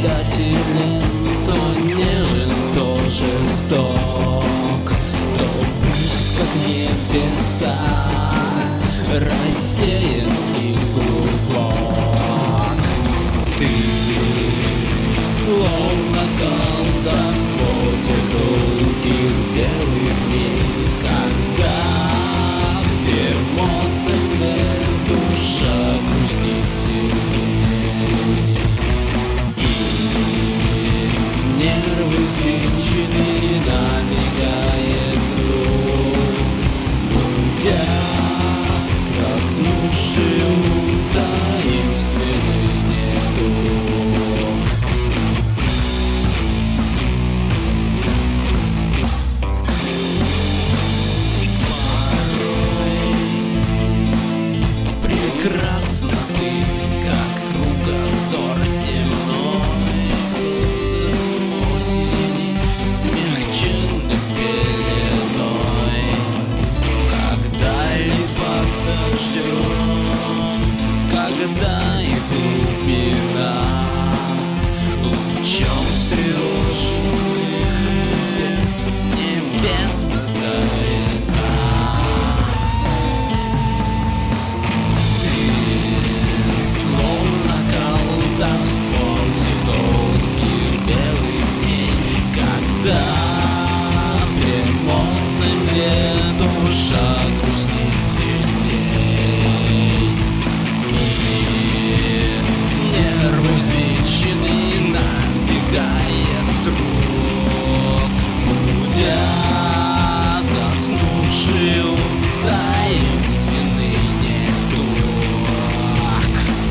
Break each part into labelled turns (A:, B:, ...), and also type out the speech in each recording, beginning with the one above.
A: мечтателен, то нежен, то жесток, то пусть как небеса рассеян и глубок. Ты словно колдовство тех долгих белых дней, когда в дремотной душа грустит сильней, и нервы взвинчены, набегает вдруг, будя заснувшую таинственный недуг. Прекрасна ты, как кругозор земной, птица осени, смягченных пеленой, когда-либо дождем, когда и глубина лучом встревожены небеса зарена. Словно колдовство тех долгих белых дней, когда в дремотной мгле душа грустит сильней, и нервы взвинчены, набегает вдруг, будя заснувшую таинственный недуг.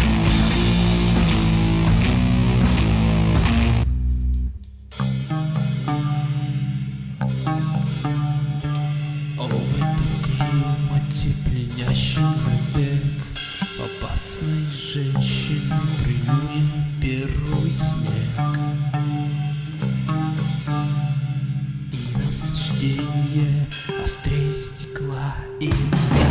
A: О, в этом климате пьянящий набег опасной женщины в июне первый снег и наслаждение острее стекла и льда.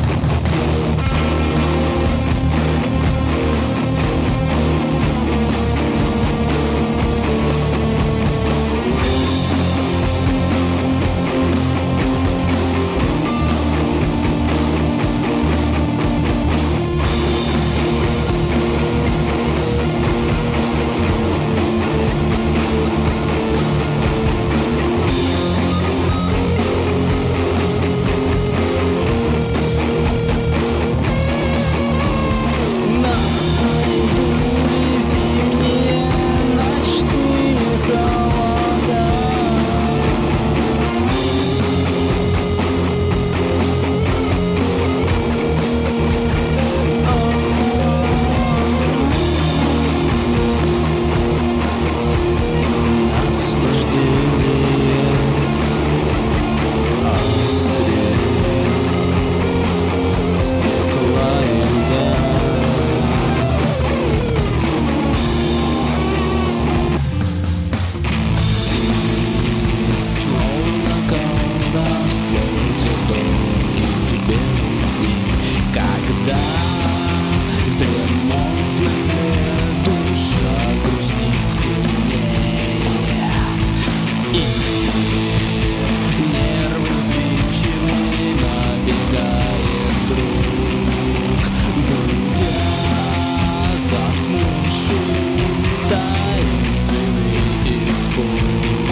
A: Когда в дремотной душа грустит сильнее, и нервы взвинчены, набегает вдруг, будя заснувший таинственный испуг.